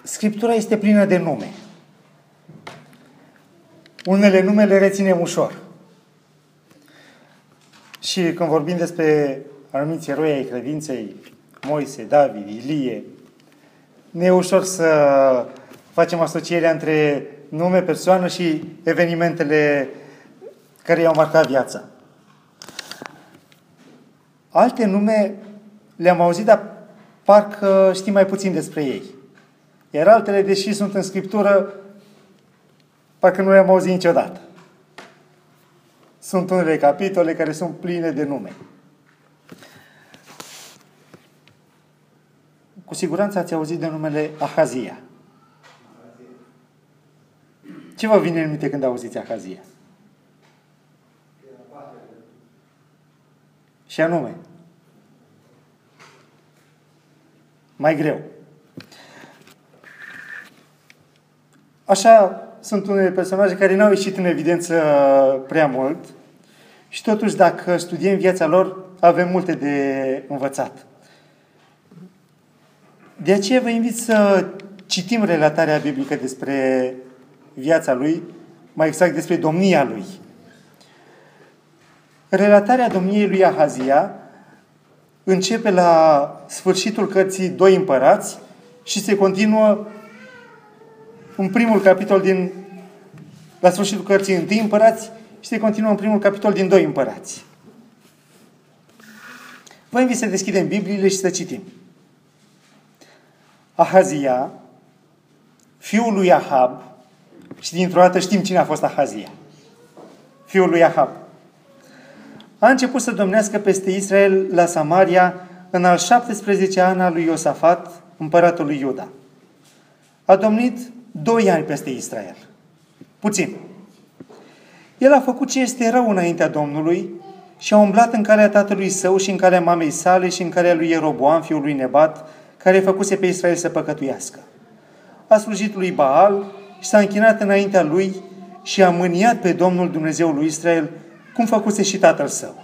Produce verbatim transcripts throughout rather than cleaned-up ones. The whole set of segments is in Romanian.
Scriptura este plină de nume. Unele nume le reținem ușor. Și când vorbim despre anumiți eroi ai credinței, Moise, David, Ilie, ne e ușor să facem asocierea între nume, persoană și evenimentele care i-au marcat viața. Alte nume le-am auzit, dar parcă știm mai puțin despre ei. Iar altele, deși sunt în Scriptură, parcă nu le-am auzit niciodată. Sunt unele capitole care sunt pline de nume. Cu siguranță ați auzit de numele Ahazia. Ce vă vine în minte când auziți Ahazia? Și anume, mai greu. Așa sunt unele personaje care n-au ieșit în evidență prea mult și totuși dacă studiem viața lor, avem multe de învățat. De aceea vă invit să citim relatarea biblică despre viața lui, mai exact despre domnia lui. Relatarea domniei lui Ahazia începe la sfârșitul cărții Doi împărați și se continuă în primul capitol din, la sfârșitul cărții Întâi împărați și se continuă în primul capitol din Doi împărați. Vă invit să deschidem Bibliile și să citim. Ahazia, fiul lui Ahab, și dintr-o dată știm cine a fost Ahazia, fiul lui Ahab, a început să domnească peste Israel la Samaria în al șaptesprezecea an al lui Iosafat, împăratul lui Iuda. A domnit doi ani peste Israel. Puțin. El a făcut ce este rău înaintea Domnului și a umblat în calea tatălui său și în calea mamei sale și în calea lui Ieroboam, fiul lui Nebat, care făcuse pe Israel să păcătuiască. A slujit lui Baal și s-a închinat înaintea lui și a mâniat pe Domnul Dumnezeul lui Israel, cum făcuse și tatăl său.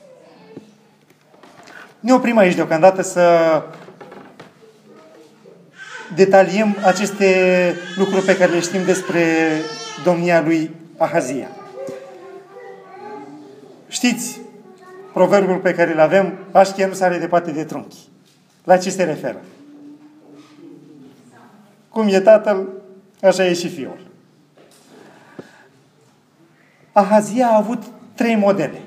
Ne oprim aici deocamdată să detaliem aceste lucruri pe care le știm despre domnia lui Ahazia. Știți proverbul pe care îl avem, așchia nu sare departe de trunchi. La ce se referă? Cum e tatăl, așa e și fiul. Ahazia a avut trei modele.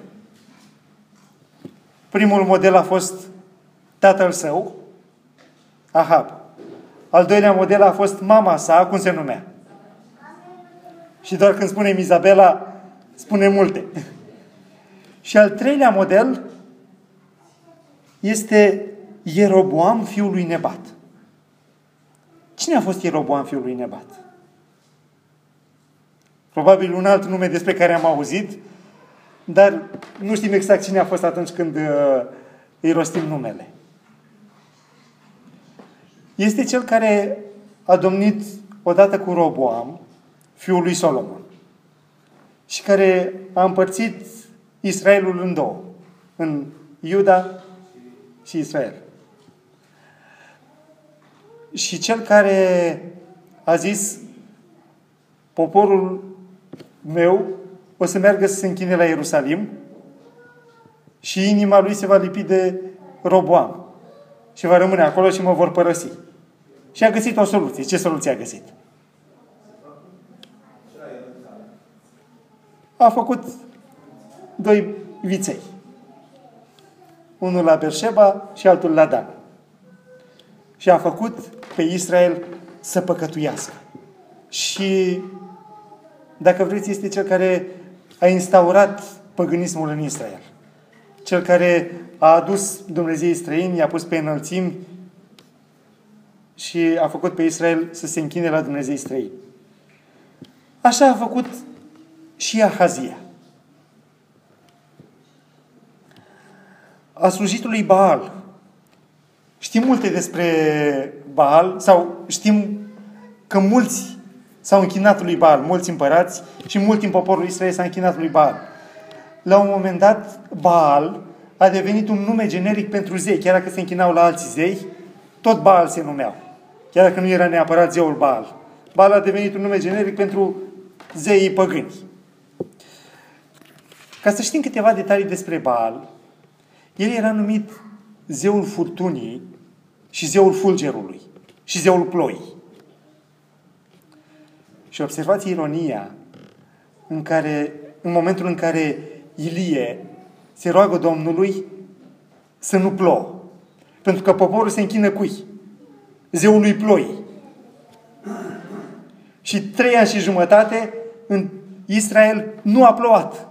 Primul model a fost tatăl său, Ahab. Al doilea model a fost mama sa, cum se numea. Și doar când spunem Izabela, spune multe. Și al treilea model este Ieroboam, fiul lui Nebat. Cine a fost Ieroboam, fiul lui Nebat? Probabil un alt nume despre care am auzit, dar nu știm exact cine a fost atunci când uh, îi rostim numele. Este cel care a domnit odată cu Roboam, fiul lui Solomon, și care a împărțit Israelul în două, în Iuda și Israel. Și cel care a zis, poporul meu o să meargă să se închine la Ierusalim și inima lui se va lipi de Roboam și va rămâne acolo și mă vor părăsi. Și a găsit o soluție. Ce soluție a găsit? A făcut doi viței. Unul la Berșeba și altul la Dan. Și a făcut pe Israel să păcătuiască. Și, dacă vreți, este cel care a instaurat păgânismul în Israel. Cel care a adus Dumnezeii străini, i-a pus pe înălțimi și a făcut pe Israel să se închine la Dumnezeii străini. Așa a făcut și Ahazia. A slujit lui Baal. Știm multe despre Baal, sau știm că mulți s-au închinat lui Baal, mulți împărați și mult din poporul Israel s-a închinat lui Baal. La un moment dat, Baal a devenit un nume generic pentru zei. Chiar dacă se închinau la alți zei, tot Baal se numeau. chiar dacă nu era neapărat zeul Baal. Baal a devenit un nume generic pentru zeii păgâni. Ca să știm câteva detalii despre Baal, el era numit zeul furtunii și zeul fulgerului și zeul ploii. Și observați ironia în, care, în momentul în care Ilie se roagă Domnului să nu plouă. Pentru că poporul se închină cui? Zeului ploii. Și trei ani și jumătate în Israel nu a plouat.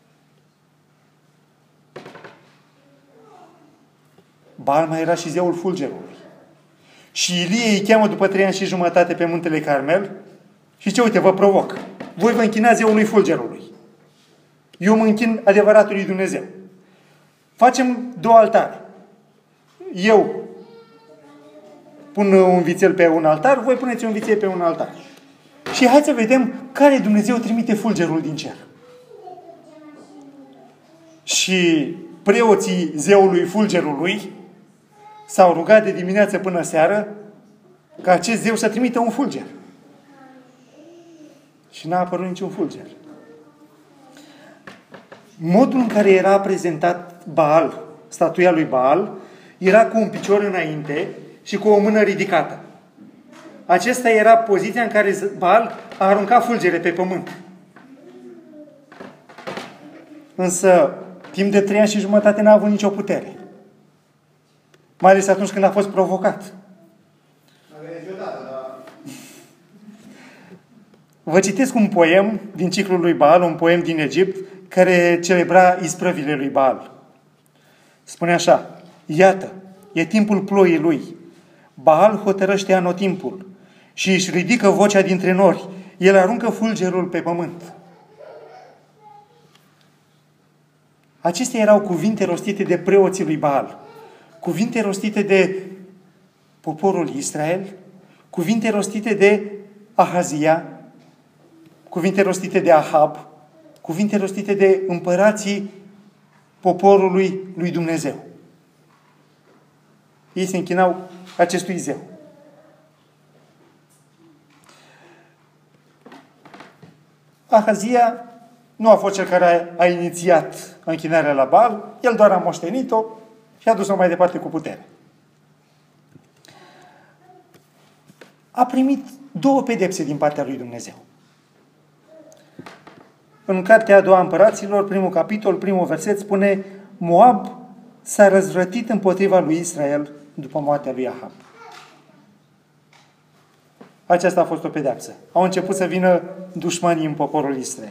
Baal mai era și zeul fulgerului. Și Ilie îi cheamă după trei ani și jumătate pe muntele Carmel și ce, uite, vă provoc. Voi vă închinați zeului fulgerului. Eu mă închin adevăratului Dumnezeu. Facem două altare. Eu pun un vițel pe un altar, voi puneți un vițel pe un altar. Și hai să vedem care Dumnezeu trimite fulgerul din cer. Și preoții zeului fulgerului s-au rugat de dimineață până seară ca acest zeu să trimită un fulger. Și n-a apărut niciun fulger. Modul în care era prezentat Baal, statuia lui Baal, era cu un picior înainte și cu o mână ridicată. Acesta era poziția în care Baal a aruncat fulgere pe pământ. Însă, timp de trei ani și jumătate n-a avut nicio putere. Mai ales atunci când a fost provocat. Vă citesc un poem din ciclul lui Baal, un poem din Egipt, care celebra isprăvile lui Baal. Spune așa: iată, e timpul ploii lui. Baal hotărăște anotimpul și își ridică vocea dintre nori. El aruncă fulgerul pe pământ. Acestea erau cuvinte rostite de preoții lui Baal. Cuvinte rostite de poporul Israel, cuvinte rostite de Ahazia, cuvinte rostite de Ahab, cuvinte rostite de împărații poporului lui Dumnezeu. Ei se închinau acestui zeu. Ahazia nu a fost cel care a, a inițiat închinarea la Baal, el doar a moștenit-o și a dus-o mai departe cu putere. A primit două pedepse din partea lui Dumnezeu. În Cartea a doua Împăraților, primul capitol, primul verset, spune: Moab s-a răzvrătit împotriva lui Israel după moartea lui Ahab. Aceasta a fost o pedeapsă. Au început să vină dușmanii în poporul Israel.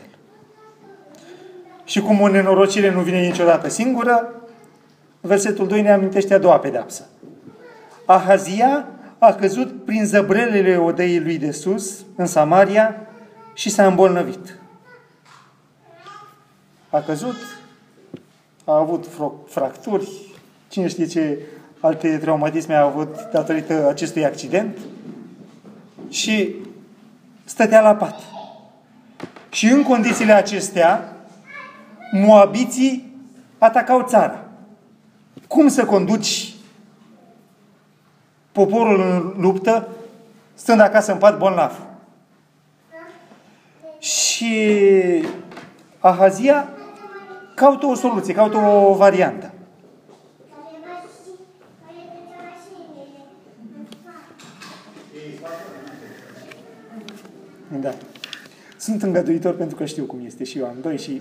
Și cum o nenorocire nu vine niciodată singură, versetul doi ne amintește a doua pedeapsă. Ahazia a căzut prin zăbrelele odeii lui de sus, în Samaria, și s-a îmbolnăvit. A căzut, a avut fracturi, cine știe ce alte traumatisme a avut datorită acestui accident, și stătea la pat. Și în condițiile acestea, moabiții atacau țara. Cum să conduci poporul în luptă stând acasă în pat bolnav? Și Ahazia caută o soluție, caută o variantă. Da. Sunt îngăduitor pentru că știu cum este și eu am doi și...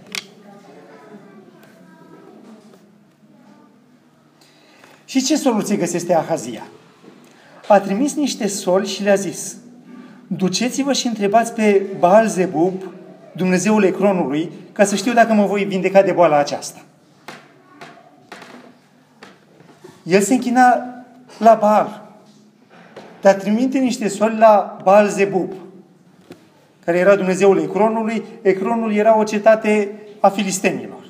Și ce soluție găsește Ahazia? A trimis niște soli și le-a zis: duceți-vă și întrebați pe Baal-Zebub, Dumnezeul Ecronului, ca să știu dacă mă voi vindeca de boala aceasta. El se închina la Baal, dar trimite niște soli la Baal-Zebub, care era Dumnezeul Ecronului. Ecronul era o cetate a filistenilor.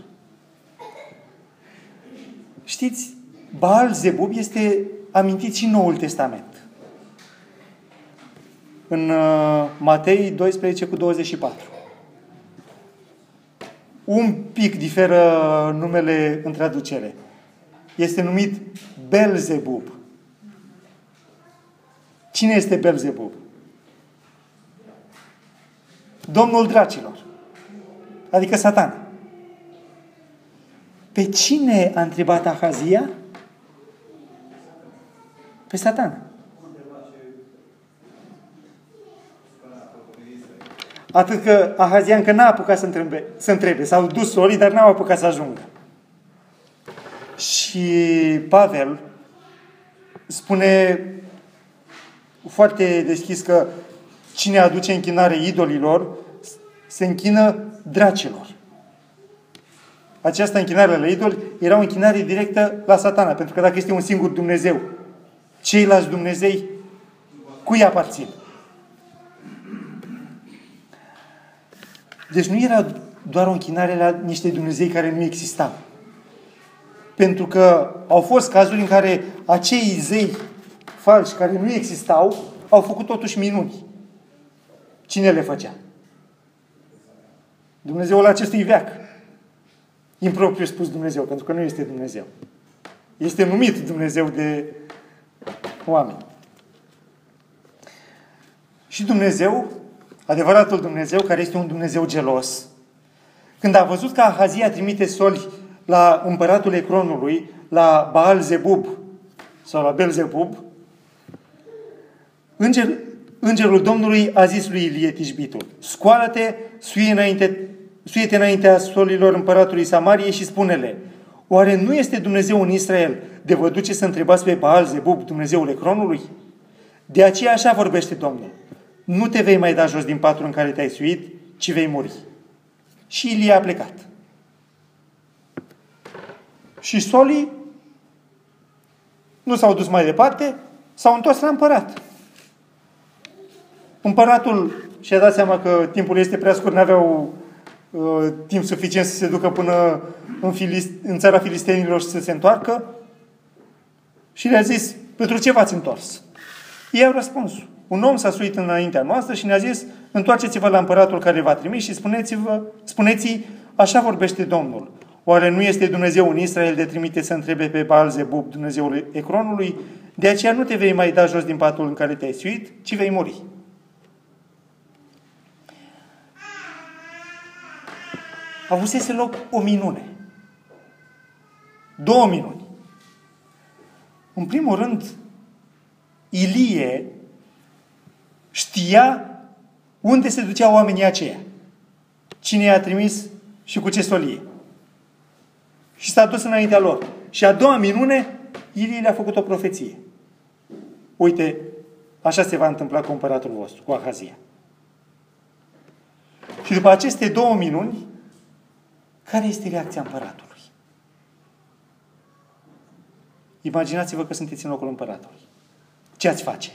Știți, Baal-Zebub este amintit și în Noul Testament. În uh, Matei doisprezece cu douăzeci și patru. Un pic diferă numele în traducere. Este numit Belzebub. Cine este Belzebub? Domnul dracilor. Adică Satan. Pe cine a întrebat Ahazia? Pe Satan. Atât că Ahazia încă n-a apucat să întrebe, să întrebe. S-au dus sorii, dar n-au apucat să ajungă. Și Pavel spune foarte deschis că cine aduce închinare idolilor se închină dracilor. Această închinare la idoli era o închinare directă la Satana, pentru că dacă este un singur Dumnezeu, ceilalți Dumnezei cui aparțin? Deci nu era doar o închinare la niște Dumnezei care nu existau. Pentru că au fost cazuri în care acei zei falși care nu existau au făcut totuși minuni. Cine le făcea? Dumnezeul acestui veac. Impropriu spus Dumnezeu, pentru că nu este Dumnezeu. Este numit Dumnezeu de oameni. Și Dumnezeu, adevăratul Dumnezeu, care este un Dumnezeu gelos, când a văzut că Ahazia trimite soli la împăratul Ecronului, la Baal Zebub sau la Belzebub, înger, îngerul Domnului a zis lui Ilie Tishbitul: scoală-te, suie înainte, suie-te înaintea solilor împăratului Samariei și spune-le: oare nu este Dumnezeu în Israel de vă duce să întrebați pe Baal Zebub, Dumnezeul Ecronului? De aceea așa vorbește Domnul: nu te vei mai da jos din patul în care te-ai suit, ci vei muri. Și Ilie a plecat. Și solii nu s-au dus mai departe, s-au întors la împărat. Împăratul și-a dat seama că timpul este prea scurt, n-aveau uh, timp suficient să se ducă până în, Filist, în țara filistenilor și să se întoarcă, și le-a zis: pentru ce v-ați întors? Ei au răspuns: un om s-a suit înaintea noastră și ne-a zis: întoarceți-vă la împăratul care v-a trimis și spuneți-vă, spuneți-i: așa vorbește Domnul. Oare nu este Dumnezeu în Israel de trimite să întrebe pe Baal Zebub, Dumnezeul Ecronului? De aceea nu te vei mai da jos din patul în care te-ai suit, ci vei muri. Avusese loc o minune. Două minuni. În primul rând, Ilie știa unde se duceau oamenii aceia. Cine i-a trimis și cu ce solie. Și s-a dus înaintea lor. Și a doua minune, Ilie le-a făcut o profeție. Uite, așa se va întâmpla cu împăratul vostru, cu Ahazia. Și după aceste două minuni, care este reacția împăratului? Imaginați-vă că sunteți în locul împăratului. Ce ați face?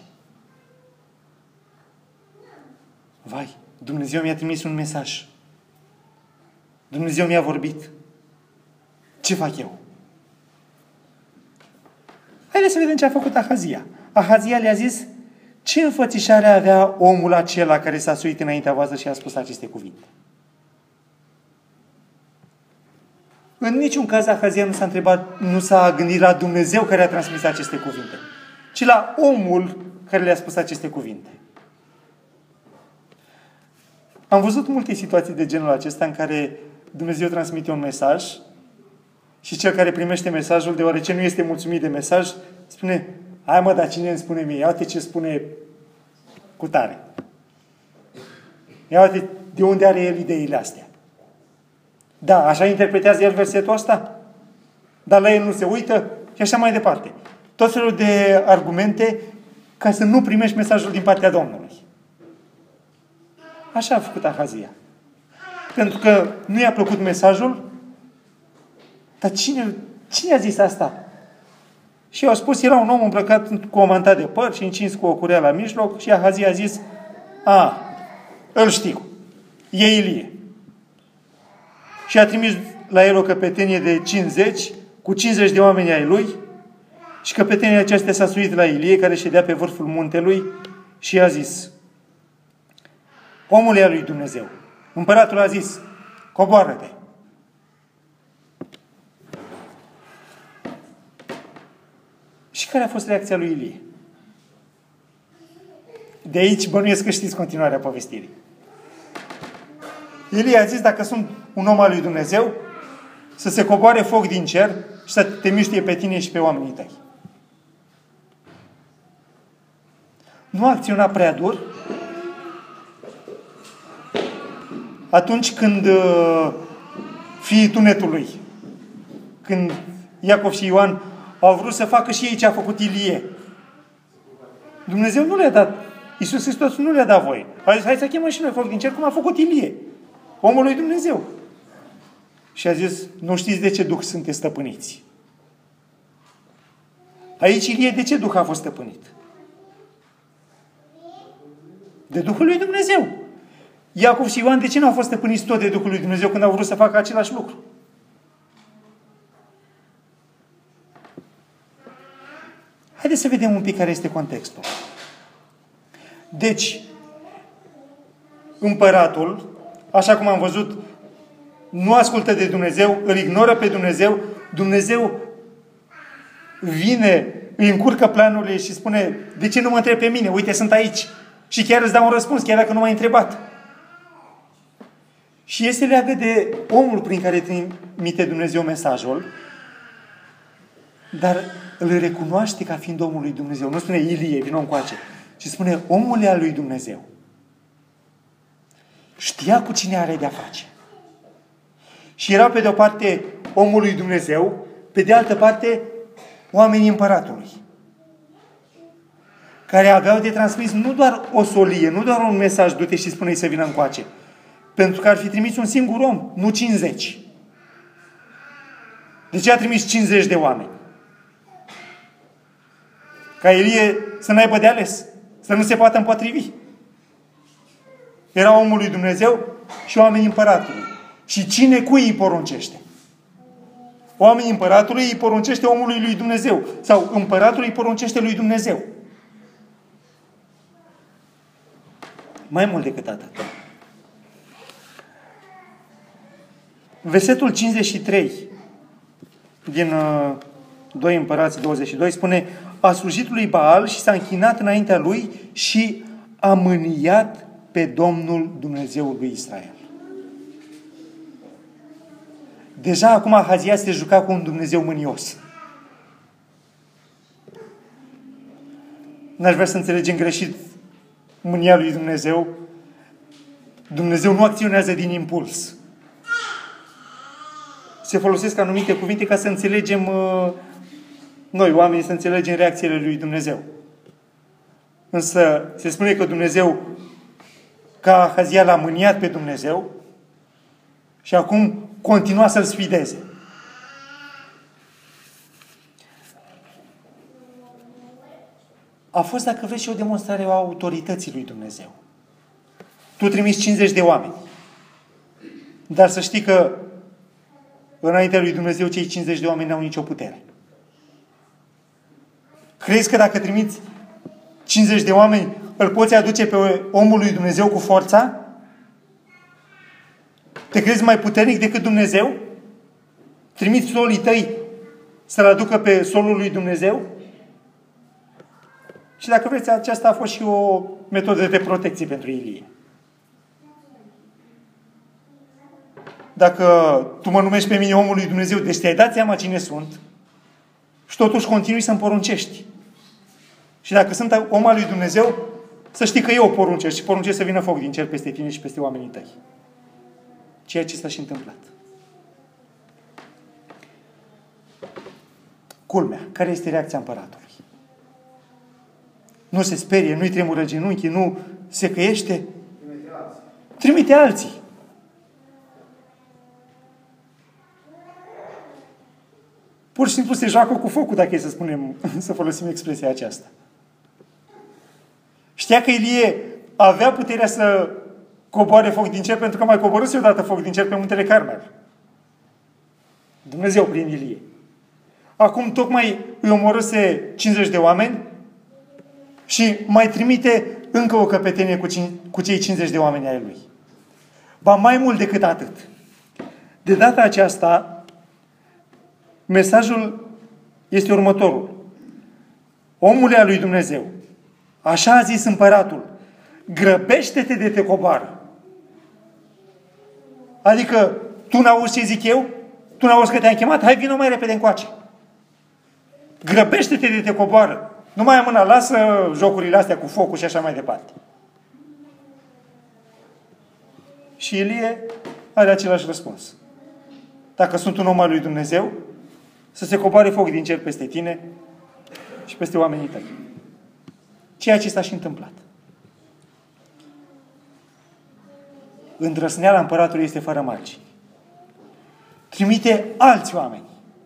Vai, Dumnezeu mi-a trimis un mesaj. Dumnezeu mi-a vorbit. Ce fac eu? Haideți să vedem ce a făcut Ahazia. Ahazia le-a zis: ce înfățișare avea omul acela care s-a suit înaintea voastră și a spus aceste cuvinte? În niciun caz Ahazia nu s-a întrebat, nu s-a gândit la Dumnezeu care a transmis aceste cuvinte, ci la omul care le-a spus aceste cuvinte. Am văzut multe situații de genul acesta în care Dumnezeu transmite un mesaj și cel care primește mesajul, deoarece nu este mulțumit de mesaj, spune: hai mă, dar cine îmi spune mie? Ia uite ce spune cutare. Ia uite de unde are el ideile astea. Da, așa interpretează el versetul ăsta? Dar la el nu se uită? Și așa mai departe. Tot felul de argumente ca să nu primești mesajul din partea Domnului. Așa a făcut Ahazia. Pentru că nu i-a plăcut mesajul, dar cine, cine a zis asta? Și au spus, era un om îmbrăcat cu o mantat de păr și încins cu o curea la mijloc, și Ahazia a zis: a, îl știu, e Ilie. Și a trimis la el o căpetenie de cincizeci, cu cincizeci de oameni ai lui, și căpetenia aceasta s-a suit la Ilie, care ședea pe vârful muntelui, și a zis: omul e al lui Dumnezeu. Împăratul a zis: coboară-te. Și care a fost reacția lui Ilie? De aici bănuiesc că știți continuarea povestirii. Ilie a zis, dacă sunt un om al lui Dumnezeu, să se coboare foc din cer și să te miștie pe tine și pe oamenii tăi. Nu a acționat prea dur atunci când uh, fiii tunetului, când Iacov și Ioan au vrut să facă și ei ce a făcut Ilie. Dumnezeu nu le-a dat, Iisus Hristos nu le-a dat voie. A zis, hai să chemăm și noi foc din cer, cum a făcut Ilie, omul lui Dumnezeu. Și a zis, nu știți de ce duh sunteți stăpâniți. Aici Ilie de ce duh a fost stăpânit? De Duhul lui Dumnezeu. Iacov și Ioan de ce nu au fost stăpâniți tot de Duhul lui Dumnezeu când au vrut să facă același lucru? Haideți să vedem un pic care este contextul. Deci, împăratul, așa cum am văzut, nu ascultă de Dumnezeu, îl ignoră pe Dumnezeu, Dumnezeu vine, îi încurcă planurile și spune, de ce nu mă întrebi pe mine? Uite, sunt aici. Și chiar îți dau un răspuns, chiar dacă nu m-ai întrebat. Și este leagă de omul prin care trimite Dumnezeu mesajul, dar îl recunoaște ca fiind omul lui Dumnezeu. Nu spune Ilie, vină încoace, ci spune omul al lui Dumnezeu. Știa cu cine are de-a face. Și era pe de o parte omul lui Dumnezeu, pe de altă parte oamenii împăratului, care aveau de transmis nu doar o solie, nu doar un mesaj, du-te și spune-i să vină încoace, pentru că ar fi trimis un singur om, nu cincizeci. De ce a trimis cincizeci de oameni? Ca Ilie să n-aibă de ales, să nu se poată împotrivi. Era omul lui Dumnezeu și oamenii împăratului. Și cine cui îi poruncește? Oamenii împăratului îi poruncește omului lui Dumnezeu. Sau împăratul îi poruncește lui Dumnezeu. Mai mult decât atât. Versetul cincizeci și trei din uh, doi Împărați douăzeci și doi spune: a slujit lui Baal și s-a închinat înaintea lui și a mâniat pe Domnul Dumnezeul lui Israel. Deja acum Ahazia se juca cu un Dumnezeu mânios. N-aș vrea să înțelegem greșit mânia lui Dumnezeu. Dumnezeu nu acționează din impuls. Se folosesc anumite cuvinte ca să înțelegem uh, noi, oamenii, să înțelegem reacțiile lui Dumnezeu. Însă se spune că Dumnezeu, ca Ahazia, l-a mâniat pe Dumnezeu și acum continua să-l sfideze. A fost, dacă vreți, și o demonstrare a autorității lui Dumnezeu. Tu trimiți cincizeci de oameni. Dar să știi că înaintea lui Dumnezeu cei cincizeci de oameni n-au nicio putere. Crezi că dacă trimiți cincizeci de oameni, îl poți aduce pe omul lui Dumnezeu cu forța? Te crezi mai puternic decât Dumnezeu? Trimiți solii tăi să-l aducă pe solul lui Dumnezeu? Și dacă vreți, aceasta a fost și o metodă de protecție pentru Ilie. Dacă tu mă numești pe mine omul lui Dumnezeu, deci te-ai dat seama cine sunt și totuși continui să-mi poruncești. Și dacă sunt om al lui Dumnezeu, să știi că eu poruncesc și poruncesc să vină foc din cer peste tine și peste oamenii tăi. Ceea ce s-a și întâmplat. Culmea. Care este reacția împăratului? Nu se sperie, nu-i tremură genunchii, nu se căiește. Trimite alții. Trimite alții. Pur și simplu se joacă cu focul, dacă e să spunem, să folosim expresia aceasta. Știa că Ilie avea puterea să coboare foc din cer, pentru că mai coborâse odată foc din cer pe muntele Carmel. Dumnezeu prin Ilie. Acum tocmai îi omorâse cincizeci de oameni și mai trimite încă o căpetenie cu, cin- cu cei cincizeci de oameni ai lui. Ba mai mult decât atât. De data aceasta, mesajul este următorul. Omul al lui Dumnezeu, așa a zis împăratul, grăbește-te de te coboară. Adică, tu n-auzi ce zic eu? Tu n-auzi că te-am chemat? Hai, vină mai repede încoace. Grăbește-te de te coboară. Nu mai am mâna, lasă jocurile astea cu focul și așa mai departe. Și Ilie are același răspuns. Dacă sunt un om al lui Dumnezeu, să se coboare foc din cer peste tine și peste oamenii tăi. Ceea ce s-a și întâmplat. Îndrăsneala împăratului este fără margini. Trimite alți oameni.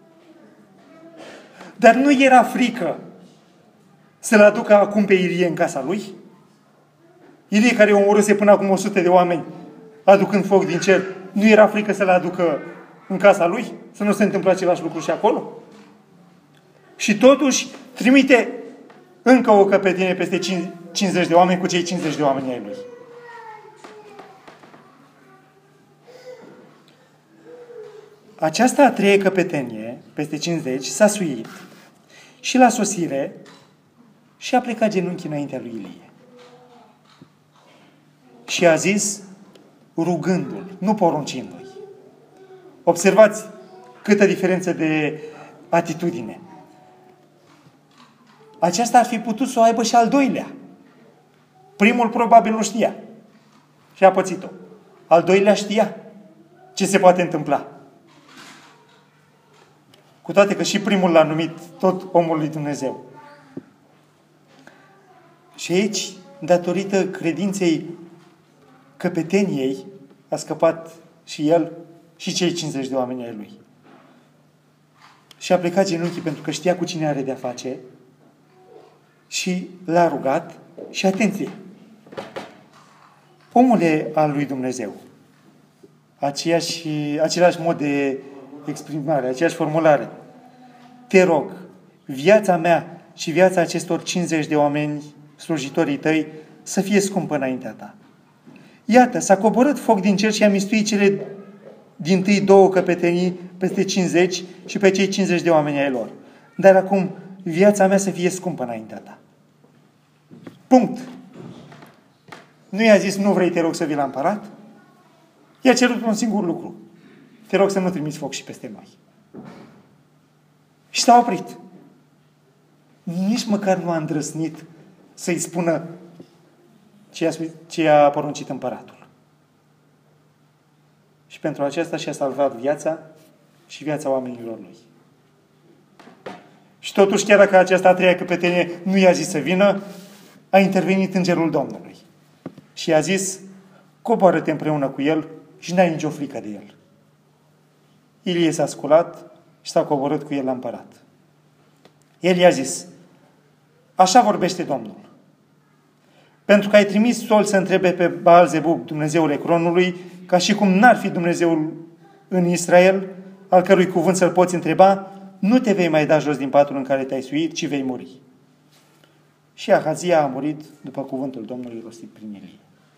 Dar nu era frică să-l aducă acum pe Ilie în casa lui? Ilie, care omorâse până acum o sută de oameni, aducând foc din cer, nu era frică să-l aducă în casa lui? Să nu se întâmple același lucru și acolo? Și totuși trimite încă o căpetenie peste cincizeci de oameni cu cei cincizeci de oameni ai lui. Aceasta a treia căpetenie, peste cincizeci, s-a suit și la sosire și a plecat genunchi înaintea lui Ilie. Și a zis, rugându-l, nu poruncindu-i. Observați câtă diferență de atitudine. Aceasta ar fi putut să o aibă și al doilea. Primul probabil nu știa și a pățit-o. Al doilea știa ce se poate întâmpla. Cu toate că și primul l-a numit tot omul lui Dumnezeu. Și aici, datorită credinței căpeteniei, a scăpat și el și cei cincizeci de oameni ai lui. Și a plecat genunchii pentru că știa cu cine are de-a face și l-a rugat și atenție. Omule al lui Dumnezeu, aceeași, același mod de exprimare, aceeași formulare. Te rog, viața mea și viața acestor cincizeci de oameni slujitorii tăi să fie scumpă înaintea ta. Iată, s-a coborât foc din cer și a mistuit cele dintâi două căpetenii peste cincizeci și pe cei cincizeci de oameni ai lor. Dar acum viața mea să fie scumpă înaintea ta. Punct. Nu i-a zis, nu vrei, te rog să vii la împărat? I-a cerut un singur lucru. Te rog să nu trimiți foc și peste noi. Și s-a oprit. Nici măcar nu a îndrăznit să-i spună ce a, ce a poruncit împăratul. Și pentru aceasta și-a salvat viața și viața oamenilor lui. Și totuși, chiar dacă aceasta a treia căpetenie nu i-a zis să vină, a intervenit îngerul Domnului. Și i-a zis, coboară-te împreună cu el și n-ai nicio frică de el. Ilie s-a sculat și s-a coborât cu el la împărat. El i-a zis, așa vorbește Domnul. Pentru că ai trimis sol să întrebe pe Baal-Zebub, Dumnezeul Ecronului, ca și cum n-ar fi Dumnezeul în Israel, al cărui cuvânt să-l poți întreba, nu te vei mai da jos din patul în care te-ai suit, ci vei muri. Și Ahazia a murit după cuvântul Domnului rostit prin Ilie.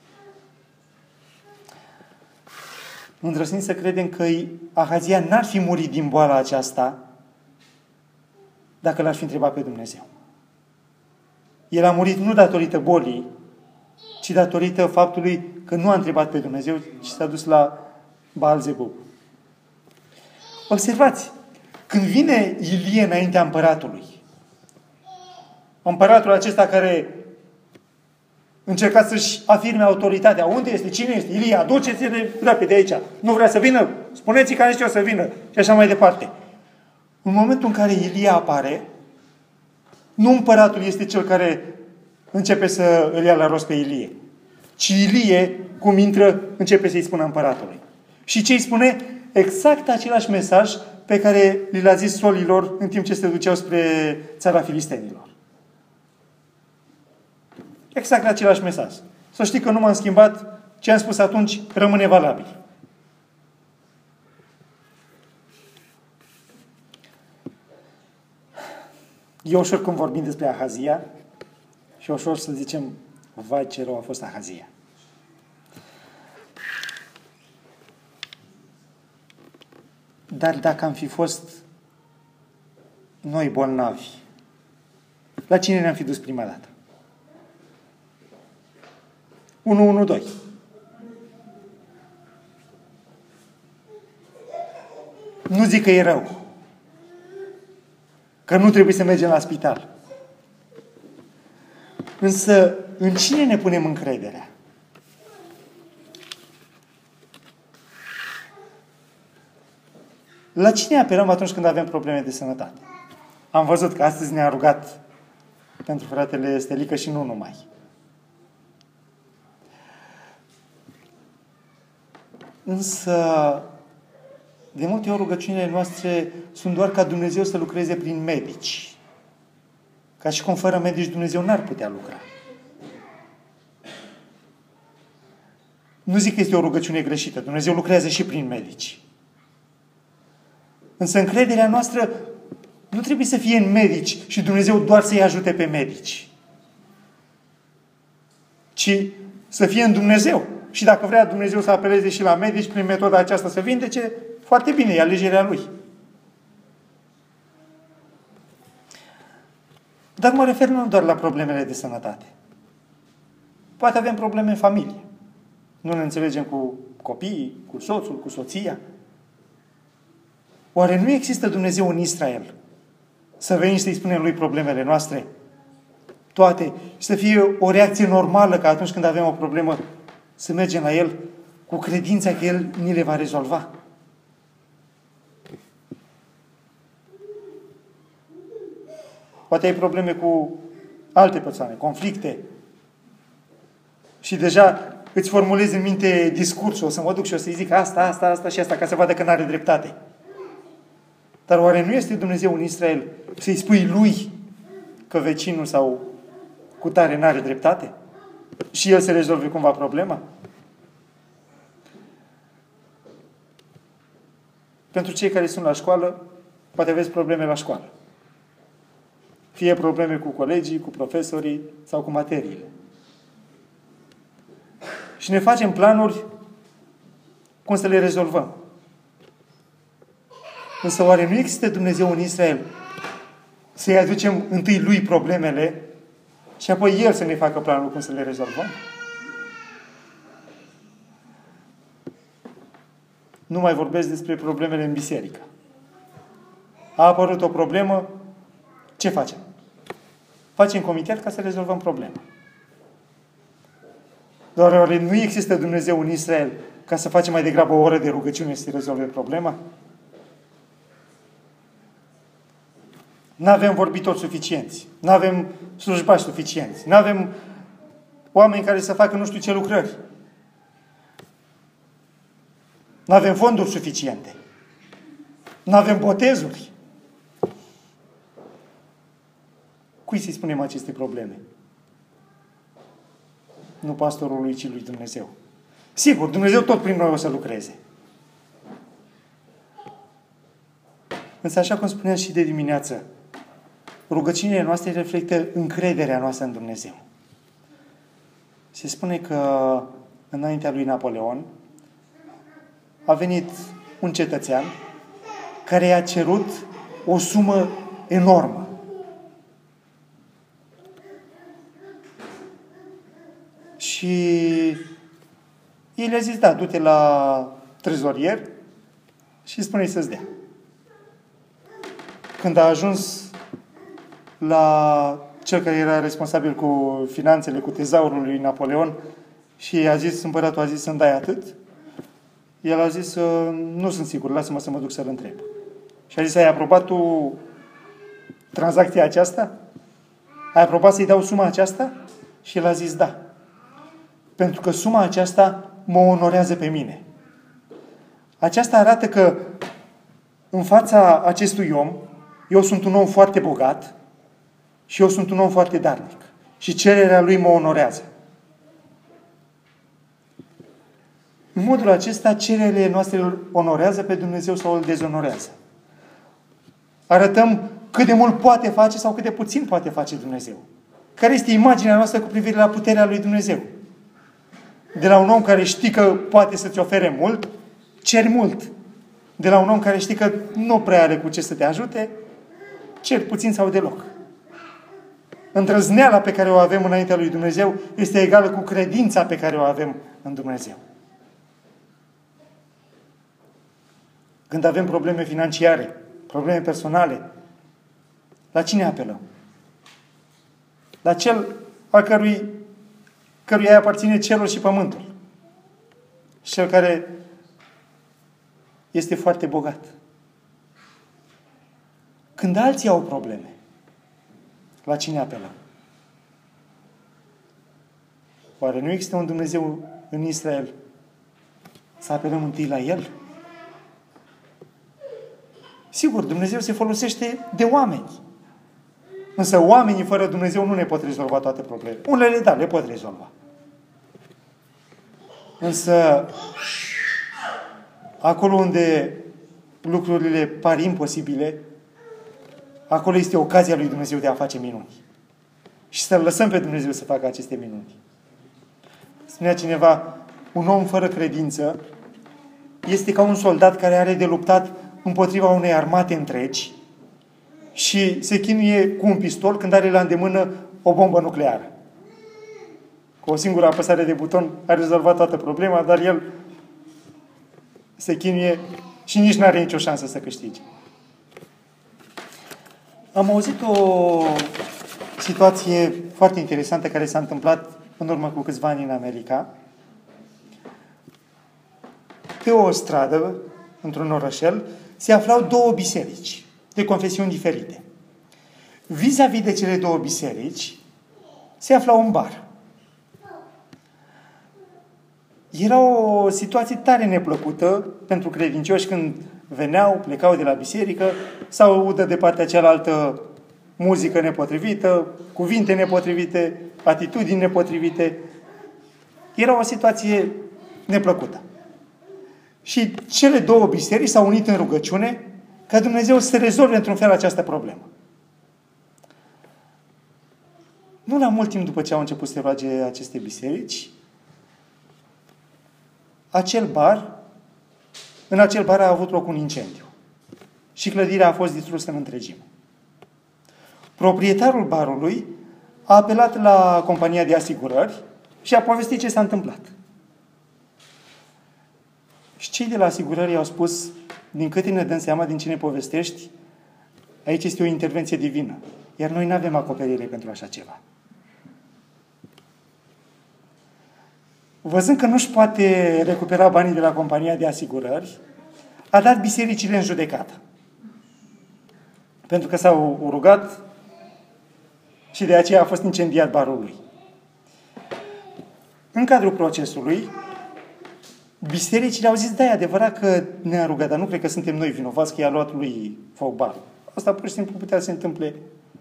Nu îndrăznim să credem că Ahazia n-ar fi murit din boala aceasta dacă l-ar fi întrebat pe Dumnezeu. El a murit nu datorită bolii, ci datorită faptului că nu a întrebat pe Dumnezeu, ci s-a dus la Baal-Zebub. Observați, când vine Ilie înaintea împăratului, împăratul acesta care încerca să-și afirme autoritatea, unde este, cine este, Ilie, aduceți-le repede aici, nu vrea să vină, spuneți-i care știu să vină, și așa mai departe. În momentul în care Ilie apare, nu împăratul este cel care începe să îl ia la rost pe Ilie, ci Ilie, cum intră, începe să-i spună împăratului. Și ce îi spune? Exact același mesaj pe care li l-a zis solilor în timp ce se duceau spre țara filistenilor. Exact același mesaj. Să știi că nu m-am schimbat, ce am spus atunci rămâne valabil. E ușor când vorbim despre Ahazia și e ușor să zicem, vai ce rău a fost Ahazia. Dar dacă am fi fost noi bolnavi, la cine ne-am fi dus prima dată? unu unu doi. Nu zic că e rău. Că nu trebuie să mergem la spital. Însă, în cine ne punem încrederea? La cine apelăm atunci când avem probleme de sănătate? Am văzut că astăzi ne-a rugat pentru fratele Stelică și nu numai. Însă, de multe ori rugăciunile noastre sunt doar ca Dumnezeu să lucreze prin medici. Ca și cum fără medici Dumnezeu n-ar putea lucra. Nu zic că este o rugăciune greșită. Dumnezeu lucrează și prin medici. Însă încrederea noastră nu trebuie să fie în medici și Dumnezeu doar să-i ajute pe medici. Ci să fie în Dumnezeu. Și dacă vrea Dumnezeu să apeleze și la medici prin metoda aceasta să vindece, foarte bine, e alegerea Lui. Dar mă refer nu doar la problemele de sănătate. Poate avem probleme în familie. Nu ne înțelegem cu copiii, cu soțul, cu soția. Oare nu există Dumnezeu în Israel să venim să-i spunem Lui problemele noastre? Toate. Și să fie o reacție normală ca atunci când avem o problemă să mergem la El cu credința că El ni le va rezolva. Poate ai probleme cu alte persoane, conflicte. Și deja îți formulezi în minte discursul, o să mă duc și o să-i zic asta, asta, asta și asta, ca să vadă că n-are dreptate. Dar oare nu este Dumnezeu în Israel să-i spui lui că vecinul sau cutare n-are dreptate? Și el să rezolve cumva problema? Pentru cei care sunt la școală, poate aveți probleme la școală. Fie probleme cu colegii, cu profesorii sau cu materiile. Și ne facem planuri cum să le rezolvăm. Însă oare nu există Dumnezeu în Israel să-i aducem întâi Lui problemele și apoi El să ne facă planul cum să le rezolvăm? Nu mai vorbesc despre problemele în biserică. A apărut o problemă, ce facem? Facem comitet ca să rezolvăm problema. Doar oare nu există Dumnezeu în Israel ca să facem mai degrabă o oră de rugăciune să rezolve problema? N-avem vorbitori suficienți. N-avem slujbași suficienți. N-avem oameni care să facă nu știu ce lucrări. N-avem fonduri suficiente. N-avem botezuri. Cui să-i spunem aceste probleme? Nu pastorului, ci lui Dumnezeu. Sigur, Dumnezeu tot prin noi o să lucreze. Însă, așa cum spuneam și de dimineață, rugăciunile noastre reflectă încrederea noastră în Dumnezeu. Se spune că înaintea lui Napoleon a venit un cetățean care i-a cerut o sumă enormă. Și el i-a zis, da, du-te la trezorier și spune-i să-ți dea. Când a ajuns la cel care era responsabil cu finanțele, cu tezaurul lui Napoleon și a zis, împăratul a zis să-mi dai atât, el a zis, nu sunt sigur, lasă-mă să mă duc să-l întreb. Și a zis, ai aprobat tu tranzacția aceasta? Ai aprobat să-i dau suma aceasta? Și el a zis, da. Pentru că suma aceasta mă onorează pe mine. Aceasta arată că în fața acestui om, eu sunt un om foarte bogat și eu sunt un om foarte darnic. Și cererea lui mă onorează. În modul acesta, cererile noastre îl onorează pe Dumnezeu sau îl dezonorează. Arătăm cât de mult poate face sau cât de puțin poate face Dumnezeu. Care este imaginea noastră cu privire la puterea lui Dumnezeu? De la un om care știi că poate să-ți ofere mult, ceri mult. De la un om care știi că nu prea are cu ce să te ajute, ceri puțin sau deloc. îndrăzneala pe care o avem înaintea lui Dumnezeu este egală cu credința pe care o avem în Dumnezeu. Când avem probleme financiare, probleme personale, la cine apelăm? La cel a cărui, căruia îi aparține cerul și pământul. Și cel care este foarte bogat. Când alții au probleme, la cine apelăm? Oare nu există un Dumnezeu în Israel? Să apelăm întâi la El? Sigur, Dumnezeu se folosește de oameni. Însă oamenii fără Dumnezeu nu ne pot rezolva toate problemele. Unele, da, le pot rezolva. Însă, acolo unde lucrurile par imposibile, acolo este ocazia lui Dumnezeu de a face minuni. Și să-L lăsăm pe Dumnezeu să facă aceste minuni. Spunea cineva, un om fără credință este ca un soldat care are de luptat împotriva unei armate întregi și se chinuie cu un pistol când are la îndemână o bombă nucleară. Cu o singură apăsare de buton a rezolvat toată problema, dar el se chinuie și nici nu are nicio șansă să câștige. Am auzit o situație foarte interesantă care s-a întâmplat în urmă cu câțiva ani în America. Pe o stradă, într-un orășel, se aflau două biserici de confesiuni diferite. Vis-a-vis de cele două biserici se afla un bar. Era o situație tare neplăcută pentru credincioși când veneau, plecau de la biserică, sau audă de partea cealaltă muzică nepotrivită, cuvinte nepotrivite, atitudini nepotrivite. Era o situație neplăcută. Și cele două biserici s-au unit în rugăciune ca Dumnezeu să rezolve într-un fel această problemă. Nu la mult timp după ce au început să se roage aceste biserici, acel bar, în acel bar a avut loc un incendiu. Și clădirea a fost distrusă în întregime. Proprietarul barului a apelat la compania de asigurări și a povestit ce s-a întâmplat. Și cei de la asigurări au spus, din câte ne dăm seama, din ce ne povestești, aici este o intervenție divină. Iar noi nu avem acoperire pentru așa ceva. Văzând că nu-și poate recupera banii de la compania de asigurări, a dat bisericile în judecată. Pentru că s-au rugat și de aceea a fost incendiat barul lui. În cadrul procesului, bisericile au zis, da, e adevărat că ne-a rugat, dar nu cred că suntem noi vinovați că i-a luat lui foc barul. Asta pur și simplu putea să se întâmple.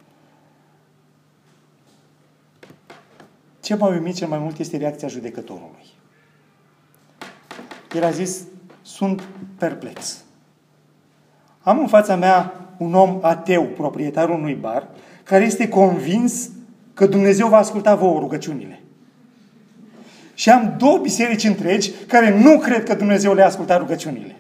Ce m-a uimit cel mai mult este reacția judecătorului. El a zis, sunt perplex. Am în fața mea un om ateu, proprietarul unui bar, care este convins că Dumnezeu va asculta vouă rugăciunile. Și am două biserici întregi care nu cred că Dumnezeu le-a ascultat rugăciunile.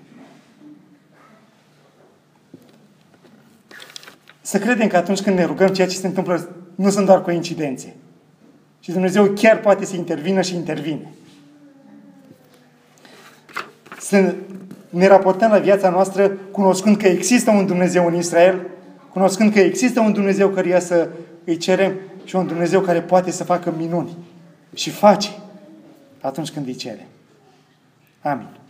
Să credem că atunci când ne rugăm, ceea ce se întâmplă nu sunt doar coincidențe. Și Dumnezeu chiar poate să intervină și intervine. Să ne raportăm la viața noastră cunoscând că există un Dumnezeu în Israel, cunoscând că există un Dumnezeu căruia să îi cerem și un Dumnezeu care poate să facă minuni. Și face atunci când îi cerem. Amin.